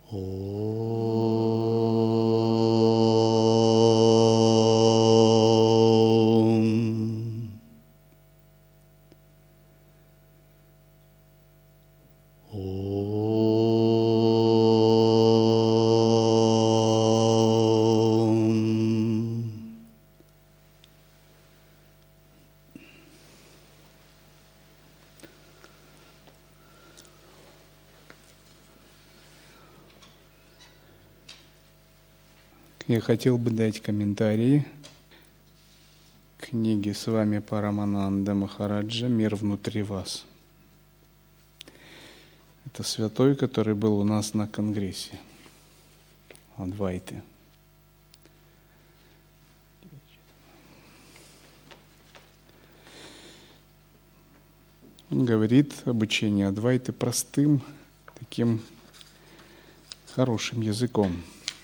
Я хотел бы дать комментарии к книге Свами Парамананда Махараджа «Мир внутри вас». Это святой, который был у нас на конгрессе Адвайты. Он говорит об учении Адвайты простым, таким хорошим языком.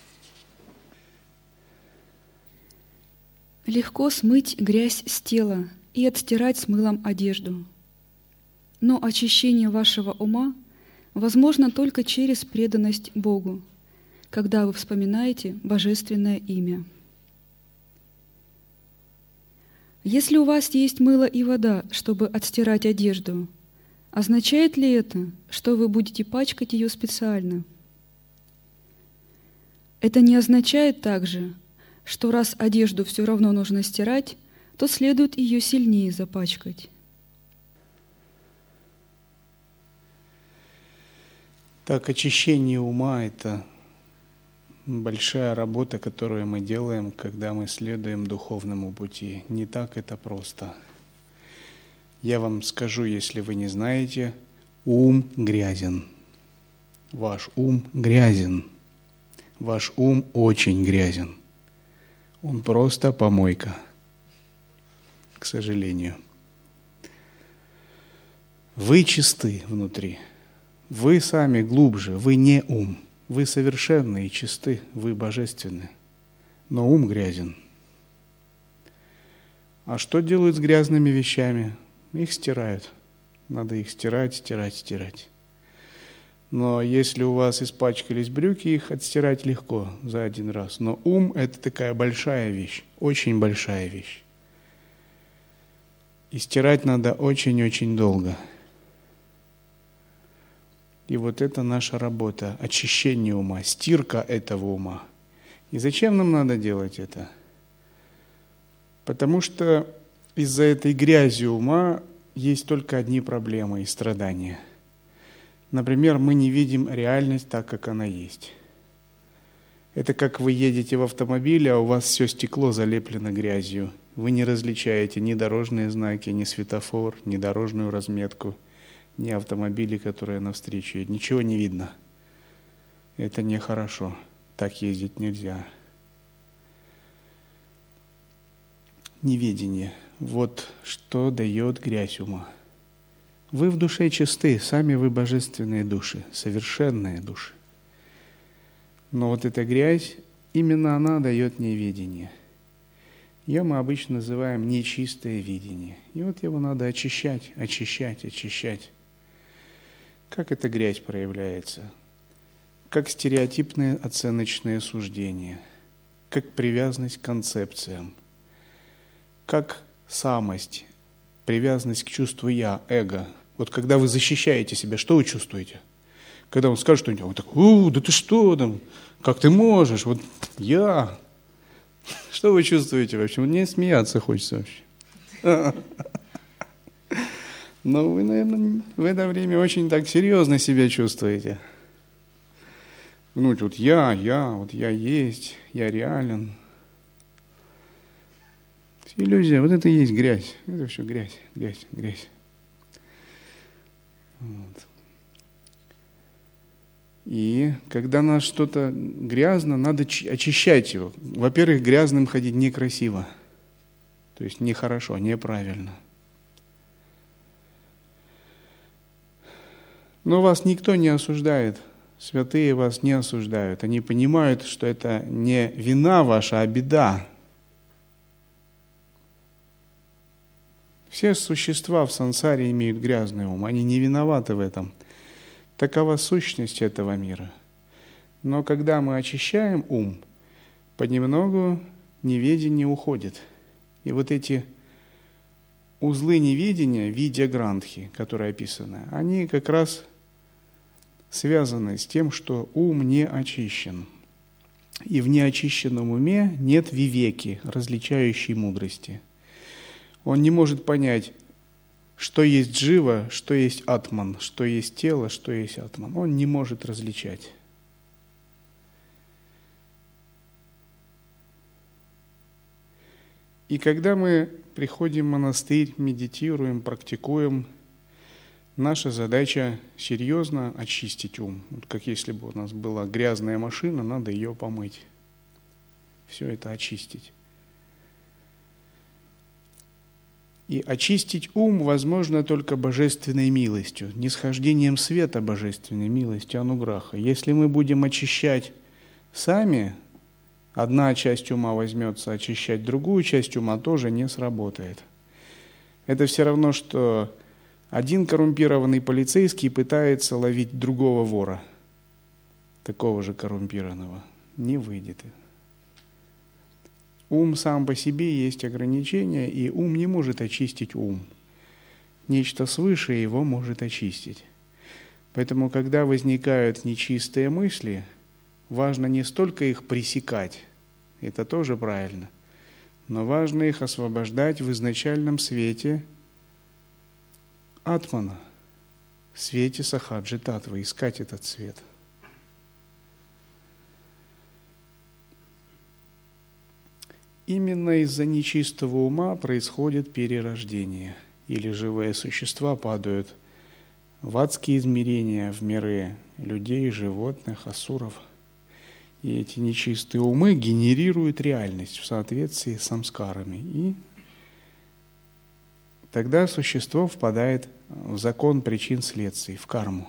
Легко смыть грязь с тела и отстирать с мылом одежду. Но очищение вашего ума возможно только через преданность Богу, когда вы вспоминаете Божественное имя. Если у вас есть мыло и вода, чтобы отстирать одежду, означает ли это, что вы будете пачкать ее специально? Это не означает также, что раз одежду все равно нужно стирать, то следует ее сильнее запачкать. Так, очищение ума – это большая работа, которую мы делаем, когда мы следуем духовному пути. Не так это просто. Я вам скажу, если вы не знаете, ум грязен. Ваш ум грязен. Ваш ум очень грязен. Он просто помойка, к сожалению. Вы чисты внутри. Вы сами глубже, вы не ум. Вы совершенны и чисты, вы божественны. Но ум грязен. А что делают с грязными вещами? Их стирают. Надо их стирать, стирать, стирать. Но если у вас испачкались брюки, их отстирать легко за один раз. Но ум – это такая большая вещь, очень большая вещь. И стирать надо очень-очень долго. И вот это наша работа, очищение ума, стирка этого ума. И зачем нам надо делать это? Потому что из-за этой грязи ума есть только одни проблемы и страдания. Например, мы не видим реальность так, как она есть. Это как вы едете в автомобиле, а у вас все стекло залеплено грязью. Вы не различаете ни дорожные знаки, ни светофор, ни дорожную разметку, ни автомобили, которые навстречу едут. Ничего не видно. Это нехорошо. Так ездить нельзя. Неведение. Вот что дает грязь ума. Вы в душе чисты, сами вы божественные души, совершенные души. Но вот эта грязь, именно она дает неведение. Ее мы обычно называем нечистое видение. И вот его надо очищать, очищать, очищать. Как эта грязь проявляется? Как стереотипные оценочные суждения, как привязанность к концепциям, как самость, привязанность к чувству «я», эго. Вот когда вы защищаете себя, что вы чувствуете? Когда он скажет что-нибудь, вы так, да ты что там, как ты можешь, вот я. Что вы чувствуете вообще? Мне смеяться хочется вообще. Но вы, наверное, в это время очень так серьезно себя чувствуете. Ну, вот я есть, я реален. Иллюзия, вот это и есть грязь. Это все грязь, грязь, грязь. Вот. И когда у нас что-то грязно, надо очищать его. Во-первых, грязным ходить некрасиво. То есть нехорошо, неправильно. Но вас никто не осуждает. Святые вас не осуждают. Они понимают, что это не вина ваша, а беда. Все существа в сансаре имеют грязный ум, они не виноваты в этом. Такова сущность этого мира. Но когда мы очищаем ум, понемногу неведение уходит. И вот эти узлы неведения, видя грандхи, которые описаны, они как раз связаны с тем, что ум не очищен. И в неочищенном уме нет вивеки, различающей мудрости. Он не может понять, что есть джива, что есть атман, что есть тело, что есть атман. Он не может различать. И когда мы приходим в монастырь, медитируем, практикуем, наша задача серьезно очистить ум. Вот как если бы у нас была грязная машина, надо ее помыть. Все это очистить. И очистить ум возможно только божественной милостью, нисхождением света божественной милости, ануграха. Если мы будем очищать сами, одна часть ума возьмется очищать другую часть ума, тоже не сработает. Это все равно, что один коррумпированный полицейский пытается ловить другого вора, такого же коррумпированного. Не выйдет. Ум сам по себе есть ограничения, и ум не может очистить ум. Нечто свыше его может очистить. Поэтому, когда возникают нечистые мысли, важно не столько их пресекать, это тоже правильно, но важно их освобождать в изначальном свете атмана, в свете сахаджи татвы, искать этот свет. Именно из-за нечистого ума происходит перерождение, или живые существа падают в адские измерения, в миры людей, животных, асуров. И эти нечистые умы генерируют реальность в соответствии с самскарами. И тогда существо впадает в закон причин-следствий, в карму.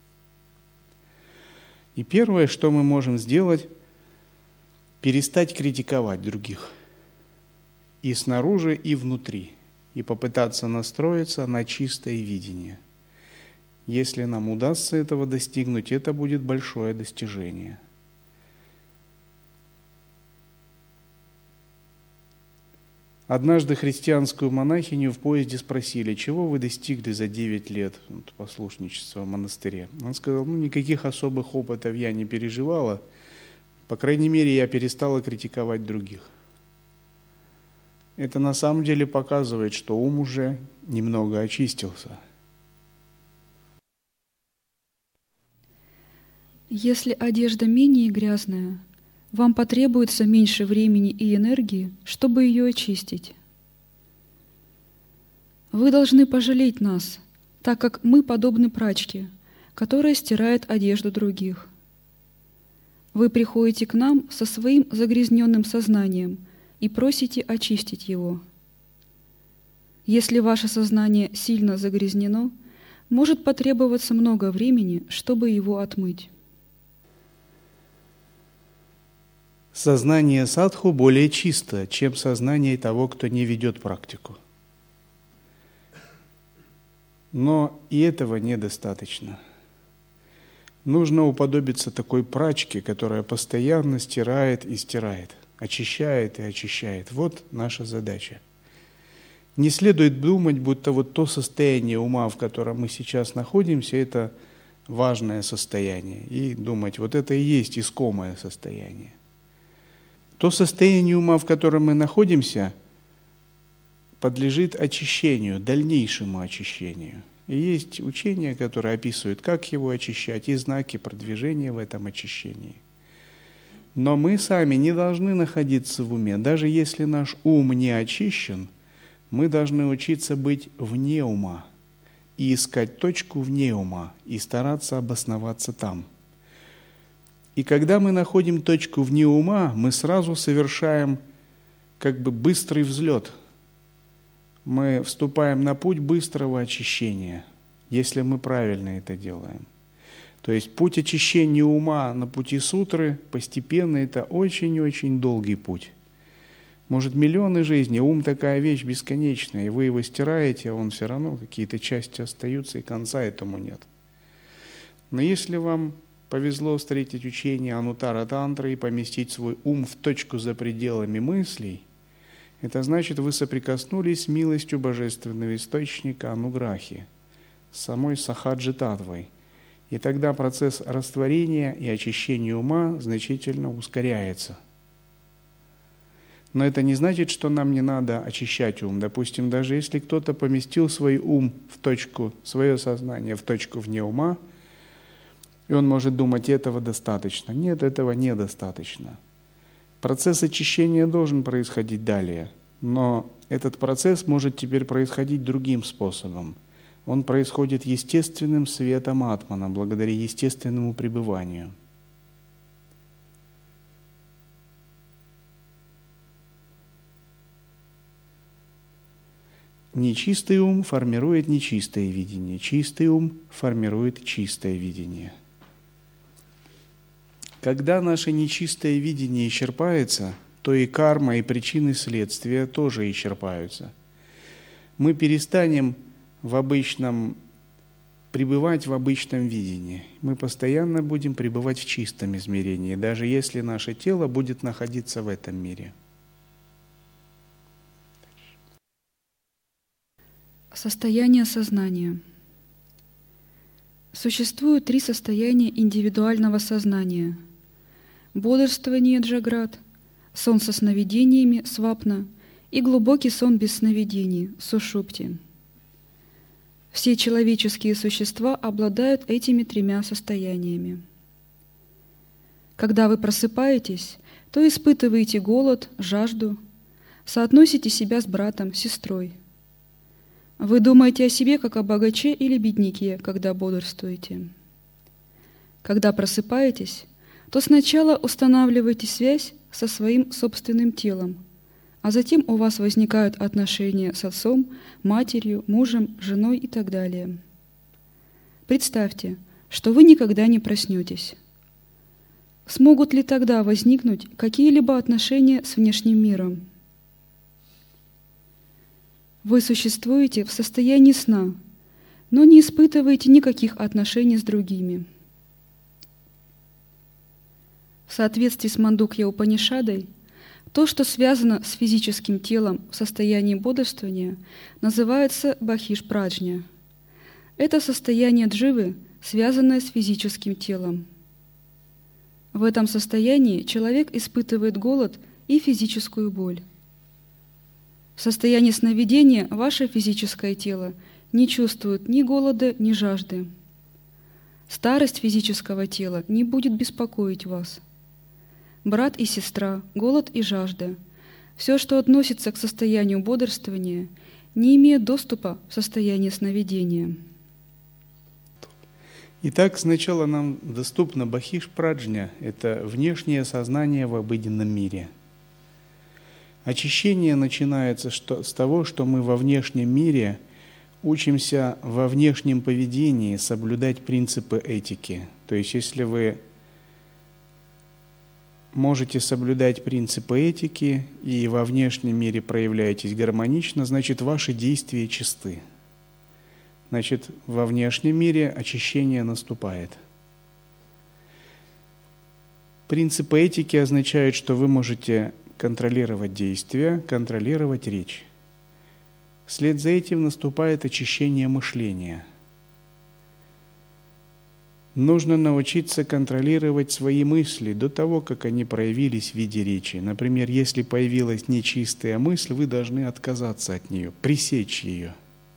И первое, что мы можем сделать, перестать критиковать других. И снаружи, и внутри. И попытаться настроиться на чистое видение. Если нам удастся этого достигнуть, это будет большое достижение. Однажды христианскую монахиню в поезде спросили, чего вы достигли за 9 лет послушничества в монастыре. Он сказал, никаких особых опытов я не переживала, по крайней мере, я перестала критиковать других. Это на самом деле показывает, что ум уже немного очистился. Если одежда менее грязная, вам потребуется меньше времени и энергии, чтобы ее очистить. Вы должны пожалеть нас, так как мы подобны прачке, которая стирает одежду других. Вы приходите к нам со своим загрязненным сознанием и просите очистить его. Если ваше сознание сильно загрязнено, может потребоваться много времени, чтобы его отмыть. Сознание садху более чисто, чем сознание того, кто не ведет практику. Но и этого недостаточно. Нужно уподобиться такой прачке, которая постоянно стирает и стирает, очищает и очищает. Вот наша задача. Не следует думать, будто вот то состояние ума, в котором мы сейчас находимся, это важное состояние. И думать, вот это и есть искомое состояние. То состояние ума, в котором мы находимся, подлежит очищению, дальнейшему очищению. И есть учения, которые описывают, как его очищать, и знаки продвижения в этом очищении. Но мы сами не должны находиться в уме. Даже если наш ум не очищен, мы должны учиться быть вне ума и искать точку вне ума и стараться обосноваться там. И когда мы находим точку вне ума, мы сразу совершаем как бы быстрый взлет. Мы вступаем на путь быстрого очищения, если мы правильно это делаем. То есть путь очищения ума на пути сутры постепенно это очень-очень долгий путь. Может, миллионы жизней, ум такая вещь бесконечная, и вы его стираете, а он все равно, какие-то части остаются, и конца этому нет. Но если вам повезло встретить учение Анутара Тантры и поместить свой ум в точку за пределами мыслей, это значит, вы соприкоснулись с милостью Божественного Источника Ануграхи, с самой Сахаджи Татвой. И тогда процесс растворения и очищения ума значительно ускоряется. Но это не значит, что нам не надо очищать ум. Допустим, даже если кто-то поместил свой ум в точку, свое сознание в точку вне ума, и он может думать, этого достаточно. Нет, этого недостаточно. Процесс очищения должен происходить далее, но этот процесс может теперь происходить другим способом. Он происходит естественным светом атмана, благодаря естественному пребыванию. Нечистый ум формирует нечистое видение, чистый ум формирует чистое видение. Когда наше нечистое видение исчерпается, то и карма, и причины следствия тоже исчерпаются. Мы перестанем пребывать в обычном видении. Мы постоянно будем пребывать в чистом измерении, даже если наше тело будет находиться в этом мире. Состояние сознания. Существует 3 состояния индивидуального сознания: бодрствование джаграт, сон со сновидениями свапна и глубокий сон без сновидений сушупти. Все человеческие существа обладают этими 3 состояниями. Когда вы просыпаетесь, то испытываете голод, жажду, соотносите себя с братом, сестрой. Вы думаете о себе как о богаче или бедняке, когда бодрствуете. Когда просыпаетесь, то сначала устанавливаете связь со своим собственным телом, а затем у вас возникают отношения с отцом, матерью, мужем, женой и так далее. Представьте, что вы никогда не проснетесь. Смогут ли тогда возникнуть какие-либо отношения с внешним миром? Вы существуете в состоянии сна, но не испытываете никаких отношений с другими. В соответствии с Мандукья-Упанишадой, то, что связано с физическим телом в состоянии бодрствования, называется бахиш-праджня. Это состояние дживы, связанное с физическим телом. В этом состоянии человек испытывает голод и физическую боль. В состоянии сновидения ваше физическое тело не чувствует ни голода, ни жажды. Старость физического тела не будет беспокоить вас. Брат и сестра, голод и жажда – все, что относится к состоянию бодрствования, не имеет доступа в состояние сновидения. Итак, сначала нам доступна бахиш-праджня – это внешнее сознание в обыденном мире. Очищение начинается с того, что мы во внешнем мире учимся во внешнем поведении соблюдать принципы этики. То есть, если вы можете соблюдать принципы этики и во внешнем мире проявляетесь гармонично, значит, ваши действия чисты. Значит, во внешнем мире очищение наступает. Принципы этики означают, что вы можете контролировать действия, контролировать речь. Вслед за этим наступает очищение мышления. Нужно научиться контролировать свои мысли до того, как они проявились в виде речи. Например, если появилась нечистая мысль, вы должны отказаться от нее, пресечь ее.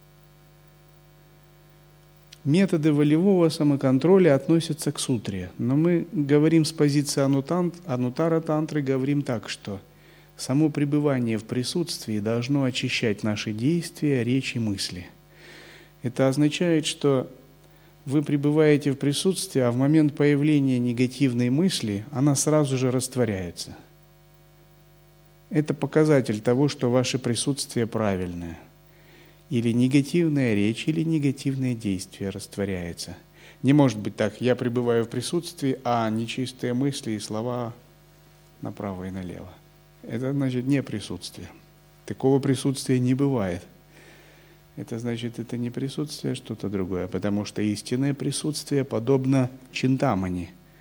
Методы волевого самоконтроля относятся к сутре, но мы говорим с позиции Анутара Тантры, говорим так, что само пребывание в присутствии должно очищать наши действия, речь и мысли. Это означает, что вы пребываете в присутствии, а в момент появления негативной мысли она сразу же растворяется. Это показатель того, что ваше присутствие правильное. Или негативная речь, или негативное действие растворяется. Не может быть так, я пребываю в присутствии, а нечистые мысли и слова направо и налево. Это значит не присутствие. Такого присутствия не бывает. Это значит, это не присутствие, а что-то другое, потому что истинное присутствие подобно чинтамани.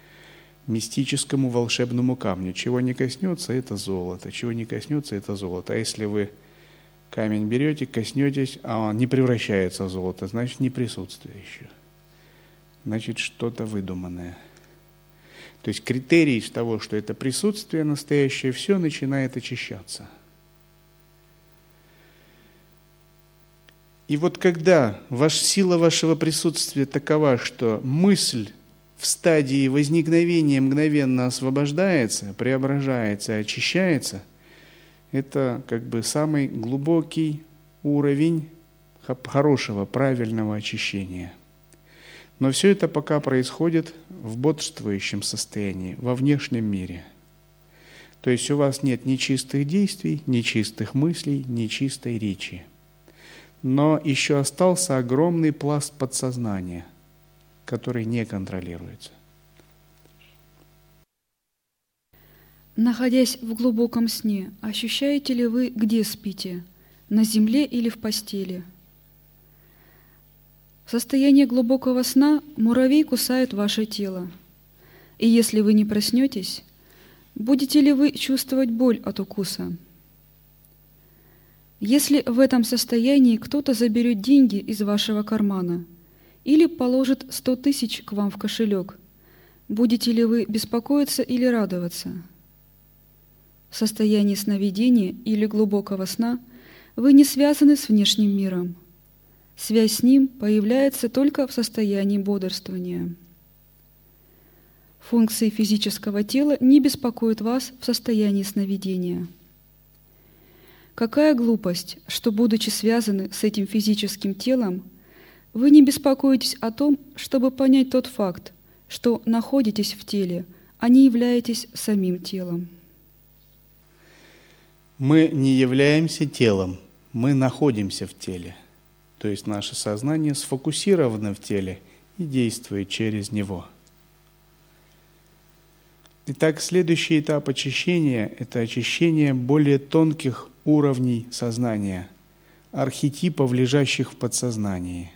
мистическому волшебному камню. Чего не коснется, это золото. Чего не коснется, это золото. А если вы камень берете, коснетесь, а он не превращается в золото, значит, не присутствие еще. Значит, что-то выдуманное. То есть критерий того, что это присутствие настоящее, все начинает очищаться. И вот когда сила вашего присутствия такова, что мысль в стадии возникновения мгновенно освобождается, преображается, очищается, это как бы самый глубокий уровень хорошего, правильного очищения. Но все это пока происходит в бодрствующем состоянии, во внешнем мире. То есть у вас нет ни чистых действий, ни чистых мыслей, ни чистой речи. Но еще остался огромный пласт подсознания, который не контролируется. Находясь в глубоком сне, ощущаете ли вы, где спите? На земле или в постели? В состоянии глубокого сна муравей кусает ваше тело. И если вы не проснетесь, будете ли вы чувствовать боль от укуса? Если в этом состоянии кто-то заберет деньги из вашего кармана или положит 100 000 к вам в кошелек, будете ли вы беспокоиться или радоваться? В состоянии сновидения или глубокого сна вы не связаны с внешним миром. Связь с ним появляется только в состоянии бодрствования. Функции физического тела не беспокоят вас в состоянии сновидения. Какая глупость, что, будучи связаны с этим физическим телом, вы не беспокоитесь о том, чтобы понять тот факт, что находитесь в теле, а не являетесь самим телом. Мы не являемся телом, мы находимся в теле. То есть наше сознание сфокусировано в теле и действует через него. Итак, следующий этап очищения – это очищение более тонких уровней сознания, архетипов, лежащих в подсознании.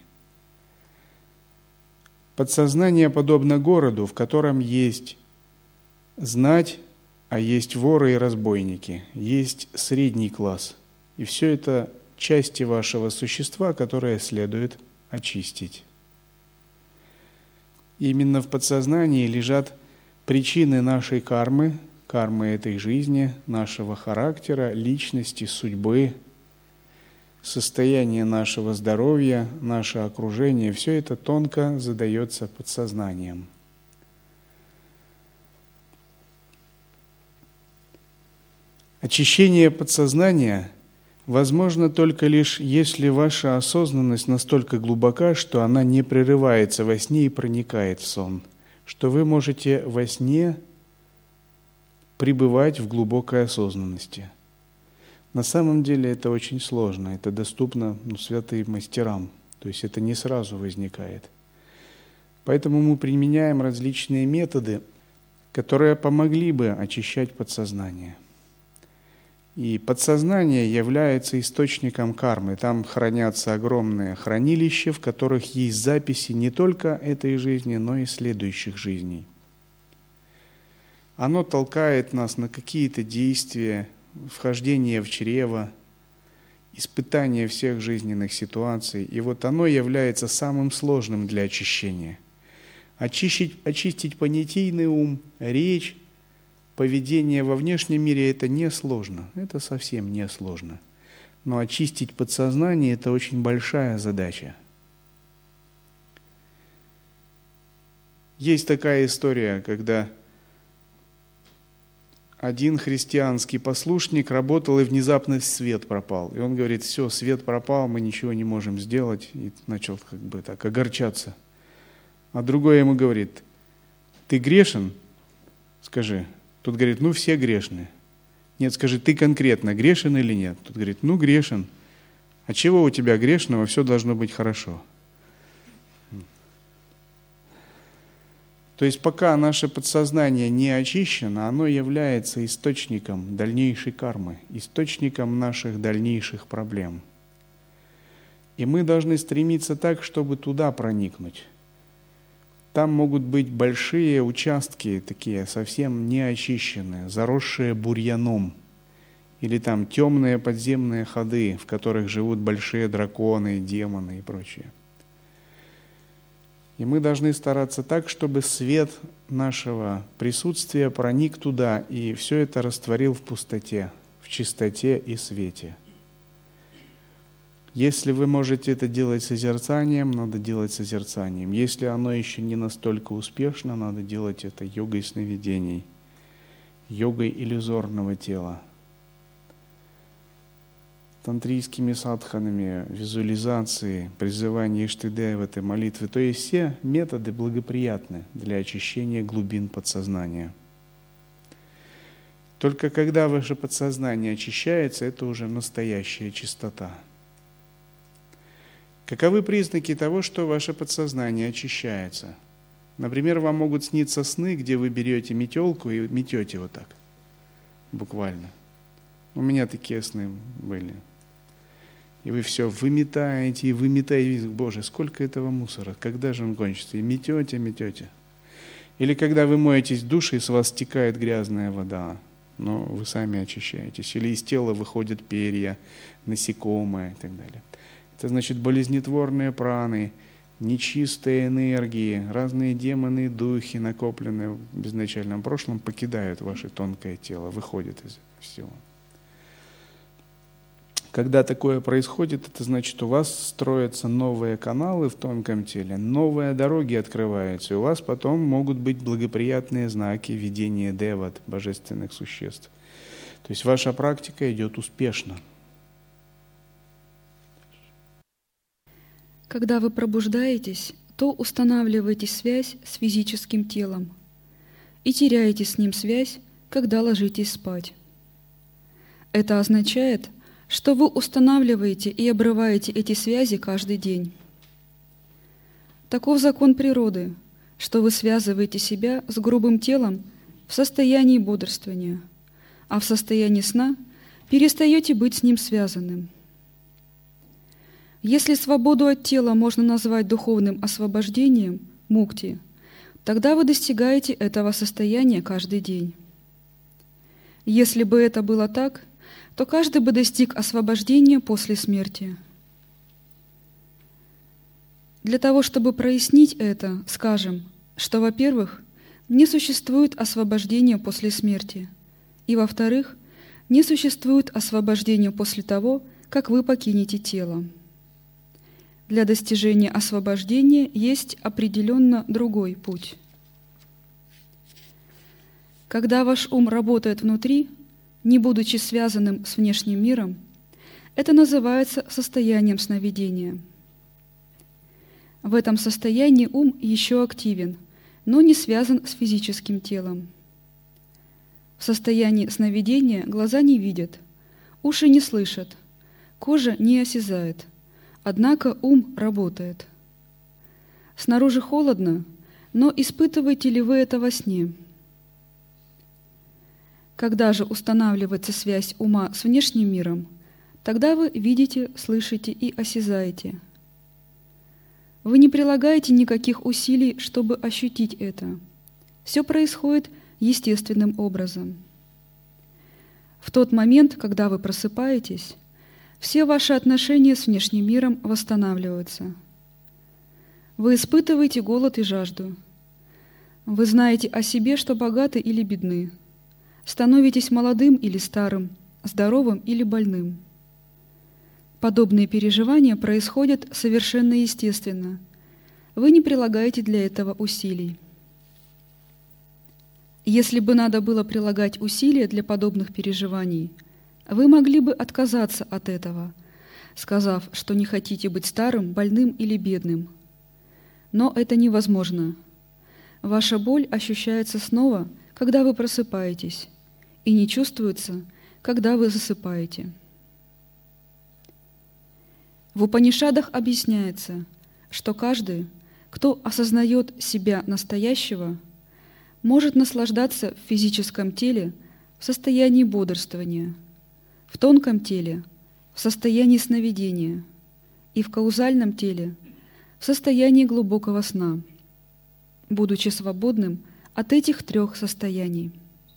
Подсознание подобно городу, в котором есть знать, а есть воры и разбойники, есть средний класс. И все это части вашего существа, которые следует очистить. Именно в подсознании лежат причины нашей кармы этой жизни, нашего характера, личности, судьбы, состояние нашего здоровья, наше окружение. Все это тонко задается подсознанием. Очищение подсознания возможно только лишь, если ваша осознанность настолько глубока, что она не прерывается во сне и проникает в сон, что вы можете во сне пребывать в глубокой осознанности. На самом деле это очень сложно, это доступно святым мастерам, то есть это не сразу возникает. Поэтому мы применяем различные методы, которые помогли бы очищать подсознание. И подсознание является источником кармы. Там хранятся огромные хранилища, в которых есть записи не только этой жизни, но и следующих жизней. Оно толкает нас на какие-то действия, вхождение в чрево, испытание всех жизненных ситуаций. И вот оно является самым сложным для очищения. Очистить понятийный ум, речь, поведение во внешнем мире – это несложно, это совсем несложно. Но очистить подсознание – это очень большая задача. Есть такая история, когда один христианский послушник работал, и внезапно свет пропал. И он говорит: все, свет пропал, мы ничего не можем сделать. И начал так огорчаться. А другой ему говорит: ты грешен? Скажи. Тут говорит: все грешны. Нет, скажи, ты конкретно грешен или нет? Тут говорит: грешен. А чего у тебя грешного? Все должно быть хорошо. То есть пока наше подсознание не очищено, оно является источником дальнейшей кармы, источником наших дальнейших проблем. И мы должны стремиться так, чтобы туда проникнуть. там могут быть большие участки, такие совсем неочищенные, заросшие бурьяном, или там темные подземные ходы, в которых живут большие драконы, демоны и прочее. И мы должны стараться так, чтобы свет нашего присутствия проник туда и все это растворил в пустоте, в чистоте и свете. Если вы можете это делать созерцанием, надо делать созерцанием. Если оно еще не настолько успешно, надо делать это йогой сновидений, йогой иллюзорного тела, тантрийскими садханами, визуализацией, призыванием Иштадевы, молитвы. То есть все методы благоприятны для очищения глубин подсознания. Только когда ваше подсознание очищается, это уже настоящая чистота. Каковы признаки того, что ваше подсознание очищается? Например, вам могут сниться сны, где вы берете метелку и метете вот так, буквально. У меня такие сны были. И вы все выметаете и выметаете. Боже, сколько этого мусора, когда же он кончится? И метете. Или когда вы моетесь в душе, и с вас стекает грязная вода, но вы сами очищаетесь. Или из тела выходят перья, насекомые и так далее. Это значит болезнетворные праны, нечистые энергии, разные демоны и духи, накопленные в безначальном прошлом, покидают ваше тонкое тело, выходят из всего. Когда такое происходит, это значит, у вас строятся новые каналы в тонком теле, новые дороги открываются, и у вас потом могут быть благоприятные знаки видения деват, божественных существ. То есть ваша практика идет успешно. Когда вы пробуждаетесь, то устанавливаете связь с физическим телом и теряете с ним связь, когда ложитесь спать. Это означает, что вы устанавливаете и обрываете эти связи каждый день. Таков закон природы, что вы связываете себя с грубым телом в состоянии бодрствования, а в состоянии сна перестаете быть с ним связанным. Если свободу от тела можно назвать духовным освобождением, мукти, тогда вы достигаете этого состояния каждый день. Если бы это было так, то каждый бы достиг освобождения после смерти. Для того, чтобы прояснить это, скажем, что, во-первых, не существует освобождения после смерти, и, во-вторых, не существует освобождения после того, как вы покинете тело. Для достижения освобождения есть определенно другой путь. Когда ваш ум работает внутри, не будучи связанным с внешним миром, это называется состоянием сновидения. В этом состоянии ум еще активен, но не связан с физическим телом. В состоянии сновидения глаза не видят, уши не слышат, кожа не осязает, однако ум работает. Снаружи холодно, но испытываете ли вы это во сне? Когда же устанавливается связь ума с внешним миром, тогда вы видите, слышите и осязаете. Вы не прилагаете никаких усилий, чтобы ощутить это. Все происходит естественным образом. В тот момент, когда вы просыпаетесь, все ваши отношения с внешним миром восстанавливаются. Вы испытываете голод и жажду. Вы знаете о себе, что богаты или бедны. Становитесь молодым или старым, здоровым или больным. Подобные переживания происходят совершенно естественно. Вы не прилагаете для этого усилий. Если бы надо было прилагать усилия для подобных переживаний, вы могли бы отказаться от этого, сказав, что не хотите быть старым, больным или бедным. Но это невозможно. Ваша боль ощущается снова, когда вы просыпаетесь, и не чувствуется, когда вы засыпаете. В Упанишадах объясняется, что каждый, кто осознает себя настоящего, может наслаждаться в физическом теле в состоянии бодрствования, в тонком теле в состоянии сновидения и в каузальном теле в состоянии глубокого сна. будучи свободным от этих трех состояний.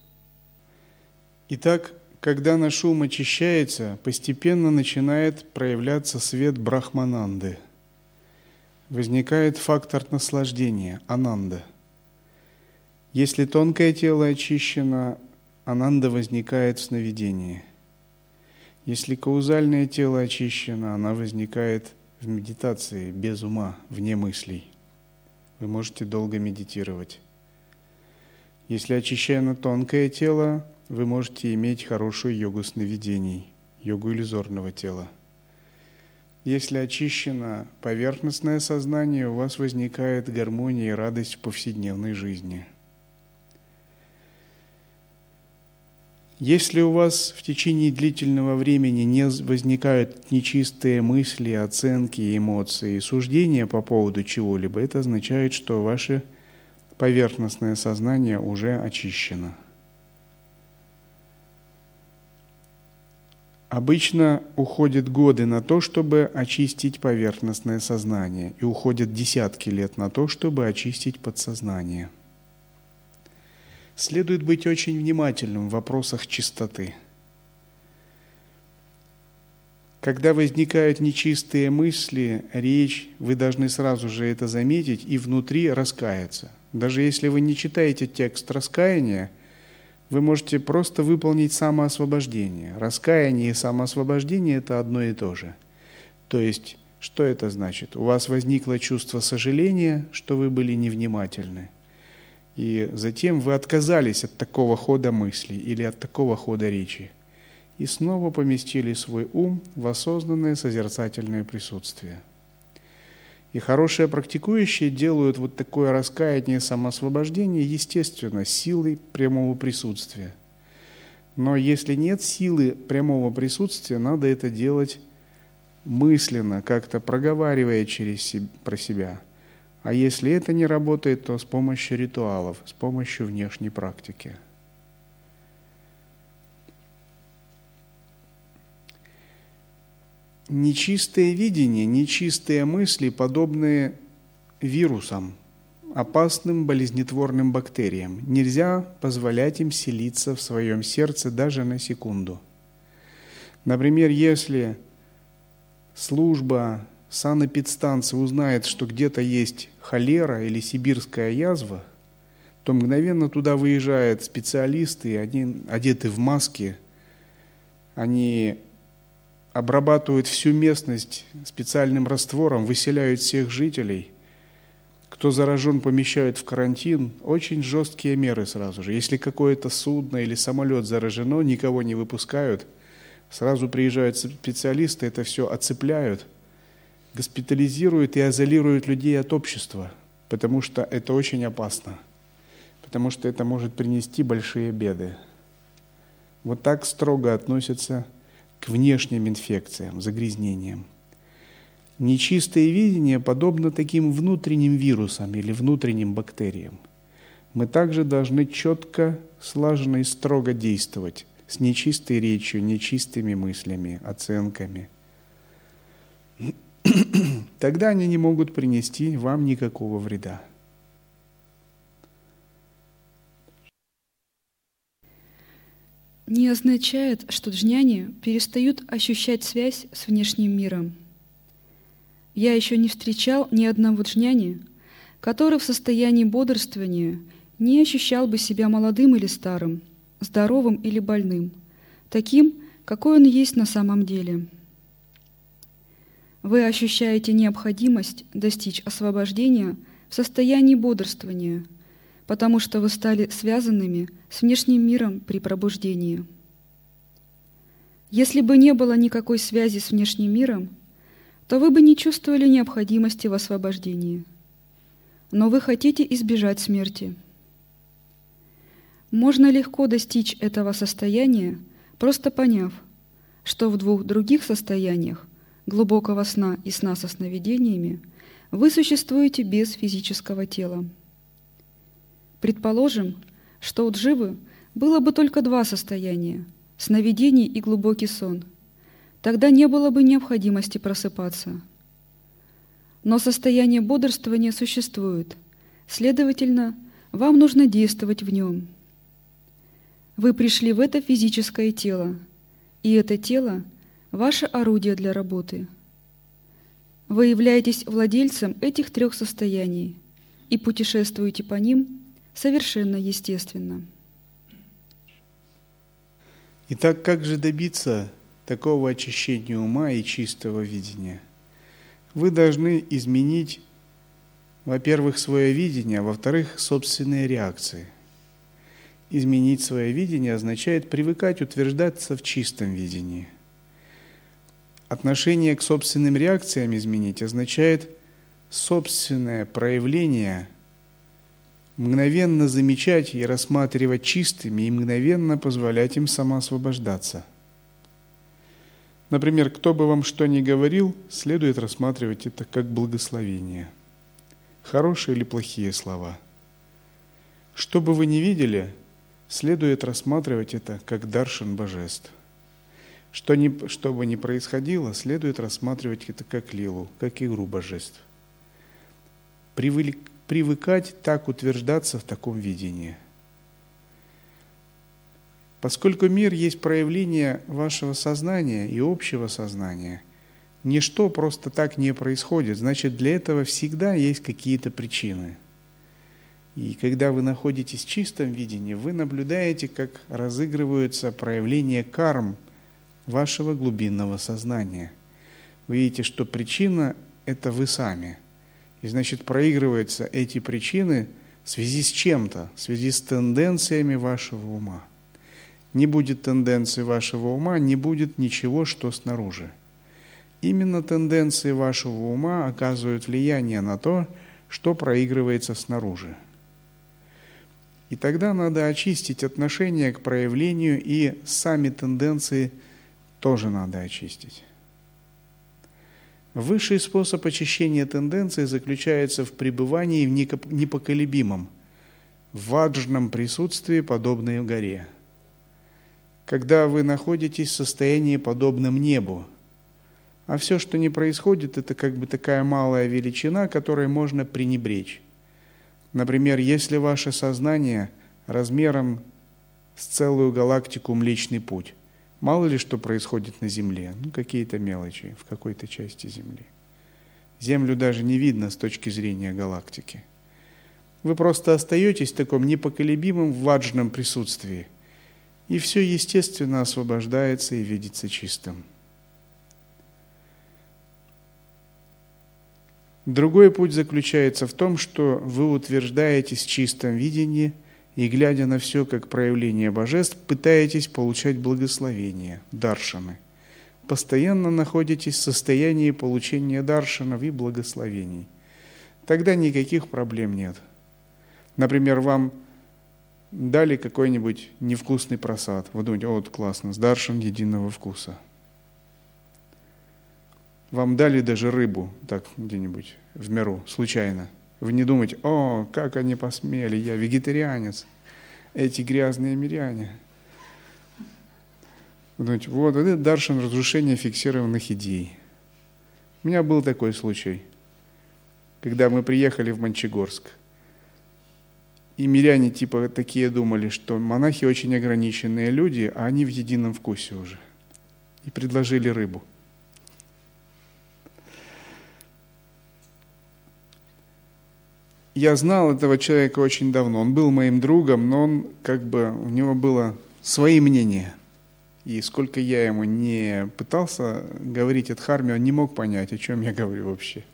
Итак, когда наш ум очищается, постепенно начинает проявляться свет брахмананды. Возникает фактор наслаждения, ананда. Если тонкое тело очищено, ананда возникает в сновидении. Если каузальное тело очищено, она возникает в медитации, без ума, вне мыслей. Вы можете долго медитировать. Если очищено тонкое тело, вы можете иметь хорошую йогу сновидений, йогу иллюзорного тела. Если очищено поверхностное сознание, у вас возникает гармония и радость в повседневной жизни. Если у вас в течение длительного времени не возникают нечистые мысли, оценки, эмоции, суждения по поводу чего-либо, это означает, что ваше поверхностное сознание уже очищено. Обычно уходят годы на то, чтобы очистить поверхностное сознание, и уходят десятки лет на то, чтобы очистить подсознание. Следует быть очень внимательным в вопросах чистоты. Когда возникают нечистые мысли, речь, вы должны сразу же это заметить и внутри раскаяться. Даже если вы не читаете текст раскаяния, вы можете просто выполнить самоосвобождение. Раскаяние и самоосвобождение – это одно и то же. То есть, что это значит? У вас возникло чувство сожаления, что вы были невнимательны. И затем вы отказались от такого хода мыслей или от такого хода речи. И снова поместили свой ум в осознанное созерцательное присутствие. И хорошие практикующие делают вот такое раскаяние и самоосвобождение, естественно, силой прямого присутствия. Но если нет силы прямого присутствия, надо это делать мысленно, как-то проговаривая про себя. А если это не работает, то с помощью ритуалов, с помощью внешней практики. Нечистое видение, нечистые мысли подобны вирусам, опасным болезнетворным бактериям. Нельзя позволять им селиться в своем сердце даже на секунду. Например, если служба санэпидстанция узнает, что где-то есть холера или сибирская язва, то мгновенно туда выезжают специалисты, они одеты в маски, они обрабатывают всю местность специальным раствором, выселяют всех жителей. Кто заражен, помещают в карантин. Очень жесткие меры сразу же. Если какое-то судно или самолет заражено, никого не выпускают, сразу приезжают специалисты, это все оцепляют, госпитализируют и изолируют людей от общества, потому что это очень опасно, потому что это может принести большие беды. Вот так строго относятся к внешним инфекциям, загрязнениям. Нечистое видение подобно таким внутренним вирусам или внутренним бактериям. Мы также должны четко, слаженно и строго действовать с нечистой речью, нечистыми мыслями, оценками. Тогда они не могут принести вам никакого вреда. Не означает, что джняни перестают ощущать связь с внешним миром. Я еще не встречал ни одного джняни, который в состоянии бодрствования не ощущал бы себя молодым или старым, здоровым или больным, таким, какой он есть на самом деле. Вы ощущаете необходимость достичь освобождения в состоянии бодрствования, потому что вы стали связанными с внешним миром при пробуждении. Если бы не было никакой связи с внешним миром, то вы бы не чувствовали необходимости в освобождении. Но вы хотите избежать смерти. Можно легко достичь этого состояния, просто поняв, что в двух других состояниях, глубокого сна и сна со сновидениями, вы существуете без физического тела. Предположим, что у дживы было бы только два состояния – сновидение и глубокий сон. Тогда не было бы необходимости просыпаться. Но состояние бодрствования существует, Следовательно, вам нужно действовать в нем. Вы пришли в это физическое тело, и это тело – ваше орудие для работы. Вы являетесь владельцем этих 3 состояний и путешествуете по ним совершенно естественно. Итак, как же добиться такого очищения ума и чистого видения? Вы должны изменить, во-первых, свое видение, а во-вторых, собственные реакции. Изменить свое видение означает привыкать утверждаться в чистом видении. Отношение к собственным реакциям изменить означает собственное проявление мгновенно замечать и рассматривать чистыми и мгновенно позволять им самоосвобождаться. Например, кто бы вам что ни говорил, следует рассматривать это как благословение. Хорошие или плохие слова. Что бы вы ни видели, следует рассматривать это как даршан божеств. Что бы ни происходило, следует рассматривать это как лилу, как игру божеств. Привыкать так утверждаться в таком видении. Поскольку мир есть проявление вашего сознания и общего сознания, ничто просто так не происходит, значит, для этого всегда есть какие-то причины. И когда вы находитесь в чистом видении, вы наблюдаете, как разыгрываются проявления карм вашего глубинного сознания. Вы видите, что причина – это вы сами. И значит, проигрываются эти причины в связи с чем-то, в связи с тенденциями вашего ума. Не будет тенденции вашего ума, не будет ничего, что снаружи. Именно тенденции вашего ума оказывают влияние на то, что проигрывается снаружи. И тогда надо очистить отношение к проявлению, и сами тенденции тоже надо очистить. Высший способ очищения тенденций заключается в пребывании в непоколебимом, ваджном присутствии, подобной горе. Когда вы находитесь в состоянии, подобном небу, а все, что не происходит, это как бы такая малая величина, которой можно пренебречь. Например, если ваше сознание размером с целую галактику Млечный Путь, мало ли что происходит на Земле, какие-то мелочи в какой-то части Земли. Землю даже не видно с точки зрения галактики. Вы просто остаетесь в таком непоколебимом ваджном присутствии, и все естественно освобождается и видится чистым. Другой путь заключается в том, что вы утверждаетесь в чистом видении и, глядя на все как проявление божеств, пытаетесь получать благословения, даршаны. Постоянно находитесь в состоянии получения даршанов и благословений. Тогда никаких проблем нет. Например, вам дали какой-нибудь невкусный просад. Вы думаете, вот классно, с даршан единого вкуса. Вам дали даже рыбу, так где-нибудь в миру, случайно. Вы не думаете, о, как они посмели, я вегетарианец, эти грязные миряне. Вы думаете, вот это даршан разрушения фиксированных идей. У меня был такой случай, когда мы приехали в Мончегорск. И миряне типа такие думали, что монахи очень ограниченные люди, а они в едином вкусе уже. И предложили рыбу. Я знал этого человека очень давно. Он был моим другом, но он у него было свои мнения. И сколько я ему не пытался говорить о дхарме, он не мог понять, о чем я говорю вообще.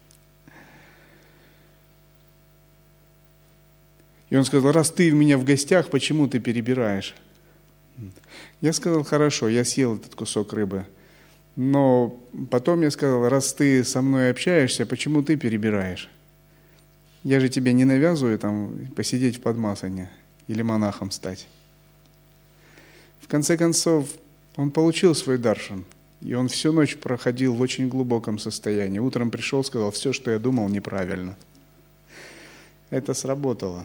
И он сказал, раз ты у меня в гостях, почему ты перебираешь? Я сказал, хорошо, я съел этот кусок рыбы. Но потом я сказал, раз ты со мной общаешься, почему ты перебираешь? Я же тебе не навязываю посидеть в Падмасане или монахом стать. В конце концов, он получил свой даршан, и он всю ночь проходил в очень глубоком состоянии. Утром пришел, сказал, все, что я думал, неправильно. Это сработало.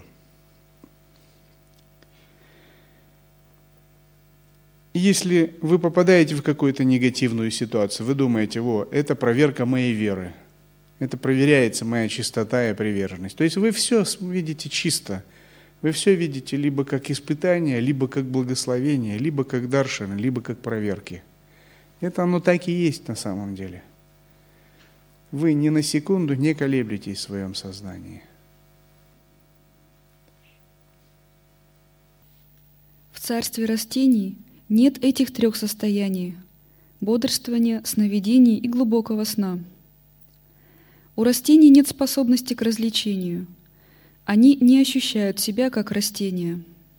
Если вы попадаете в какую-то негативную ситуацию, вы думаете, это проверка моей веры. Это проверяется моя чистота и приверженность. То есть вы все видите чисто. Вы все видите либо как испытание, либо как благословение, либо как даршаны, либо как проверки. Это оно так и есть на самом деле. Вы ни на секунду не колеблетесь в своем сознании. В царстве растений нет этих трех состояний – бодрствования, сновидений и глубокого сна. У растений нет способности к развлечению. Они не ощущают себя как растения.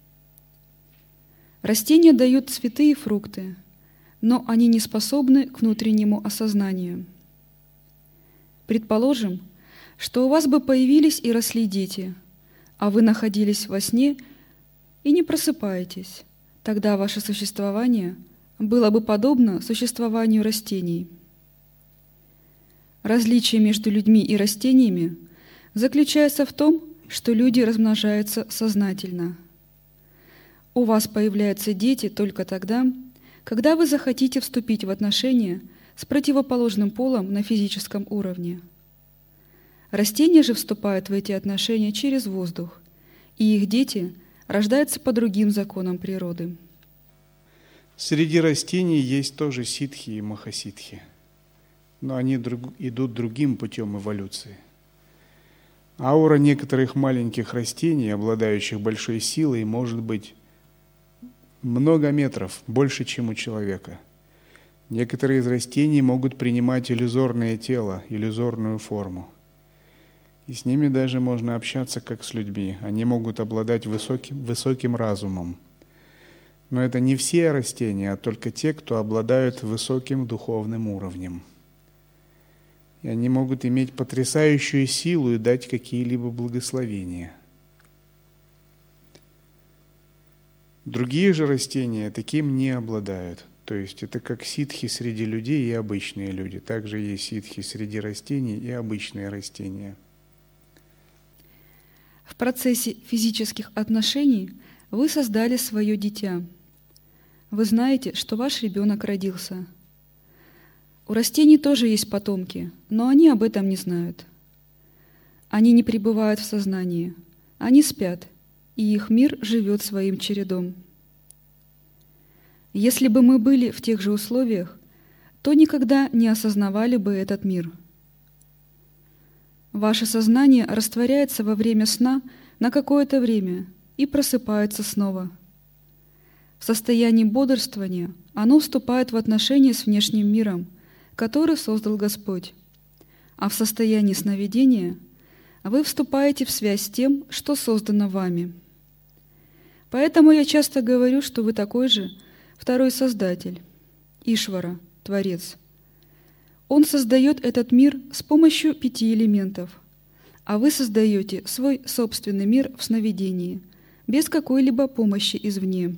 Растения дают цветы и фрукты, но они не способны к внутреннему осознанию. Предположим, что у вас бы появились и росли дети, а вы находились во сне и не просыпаетесь. Тогда ваше существование было бы подобно существованию растений. Различие между людьми и растениями заключается в том, что люди размножаются сознательно. У вас появляются дети только тогда, когда вы захотите вступить в отношения с противоположным полом на физическом уровне. Растения же вступают в эти отношения через воздух, и их дети рождаются по другим законам природы. Среди растений есть тоже ситхи и махаситхи, но они идут другим путем эволюции. Аура некоторых маленьких растений, обладающих большой силой, может быть много метров, больше, чем у человека. Некоторые из растений могут принимать иллюзорное тело, иллюзорную форму. И с ними даже можно общаться как с людьми. Они могут обладать высоким разумом. Но это не все растения, а только те, кто обладают высоким духовным уровнем. И они могут иметь потрясающую силу и дать какие-либо благословения. Другие же растения таким не обладают. То есть это как ситхи среди людей и обычные люди. Также есть ситхи среди растений и обычные растения. В процессе физических отношений вы создали свое дитя. Вы знаете, что ваш ребенок родился. У растений тоже есть потомки, но они об этом не знают. Они не пребывают в сознании, они спят, и их мир живет своим чередом. Если бы мы были в тех же условиях, то никогда не осознавали бы этот мир. Ваше сознание растворяется во время сна на какое-то время и просыпается снова. В состоянии бодрствования оно вступает в отношения с внешним миром, который создал Господь. А в состоянии сновидения вы вступаете в связь с тем, что создано вами. Поэтому я часто говорю, что вы такой же второй Создатель, Ишвара, Творец. Он создает этот мир с помощью 5 элементов, а вы создаете свой собственный мир в сновидении, без какой-либо помощи извне.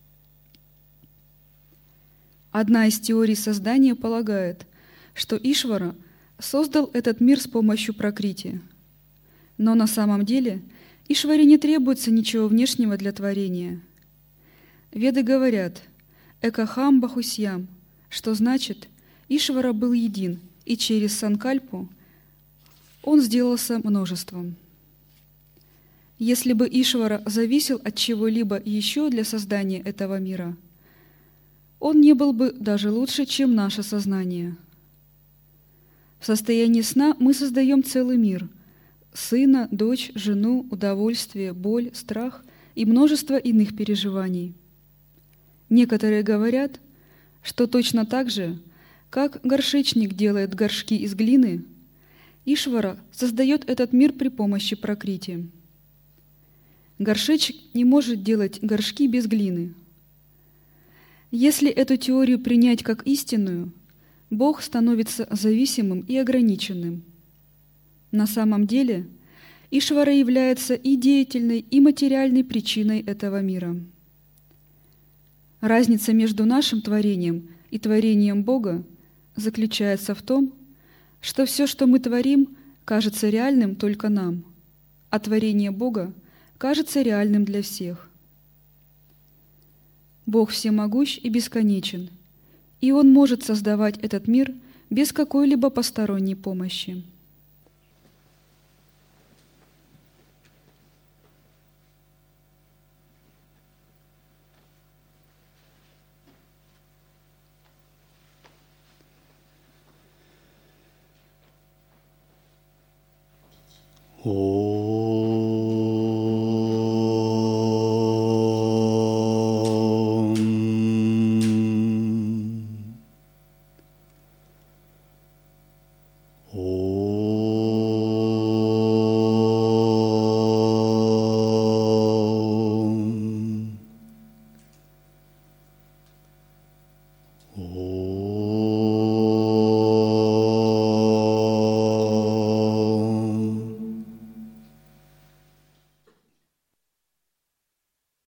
Одна из теорий создания полагает, что Ишвара создал этот мир с помощью Пракрити. Но на самом деле Ишваре не требуется ничего внешнего для творения. Веды говорят «экахам бахусьям», что значит Ишвара был един, и через санкальпу он сделался множеством. Если бы Ишвара зависел от чего-либо еще для создания этого мира, он не был бы даже лучше, чем наше сознание. В состоянии сна мы создаем целый мир – сына, дочь, жену, удовольствие, боль, страх и множество иных переживаний. Некоторые говорят, что точно так же, как горшечник делает горшки из глины, Ишвара создает этот мир при помощи Пракрити. Горшечник не может делать горшки без глины. Если эту теорию принять как истинную, Бог становится зависимым и ограниченным. На самом деле, Ишвара является и деятельной, и материальной причиной этого мира. Разница между нашим творением и творением Бога заключается в том, что все, что мы творим, кажется реальным только нам, а творение Бога кажется реальным для всех. Бог всемогущ и бесконечен, и Он может создавать этот мир без какой-либо посторонней помощи. О.